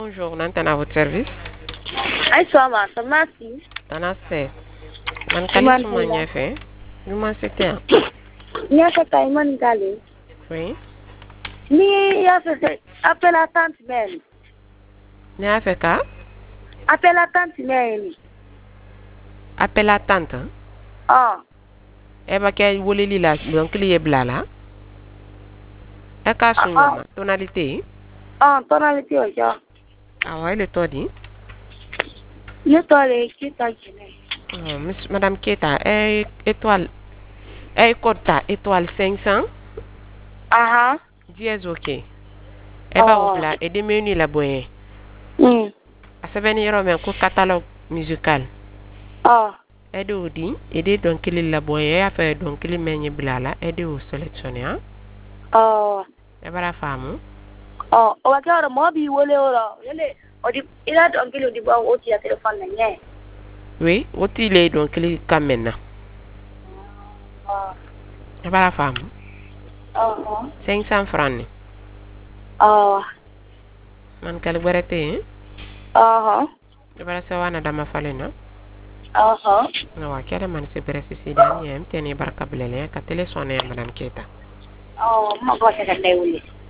Bonjour, Nantan à votre service. Ay soma merci. Tanase. Man kali suma nyefe. Numa c'était. Nyaka kay man gali. Oui. Ni ya fait appel à tante Mel. Ni a fait ka? Appel à tante Mel. Appel à tante. Ah. Eba kay wole lila donc liye blala. E ka sunyama tonalité. Ah, tonalité o ja. Ah ouais, le todi. Le tole qui ta gene. Miss Madame Keta, étoile. Kota étoile 500. Aha. Dièse OK. Eba wobla et de menu la boye. A sebeni yoro men ko catalogue musical. Ah. Ede odi, ede donc il la boye a fait donc il menye blala, ede o sélectionner hein. Ah. Ebara famu. Oh, o wa ka mo bi wole ora. Yele o di ila donc il di ba o ti ya téléphone na nye. Oui, oti le donc il kamena. Ah. Ebara famu. 500 francs ni. Ah. Man kal berete hein. Aha. Ebara sawana dama falena. Aha. No wa kere man se beresi sidani em teni barka blele ka télé sonner Madame Keta. Oh, ma ko ta ka dai wuli.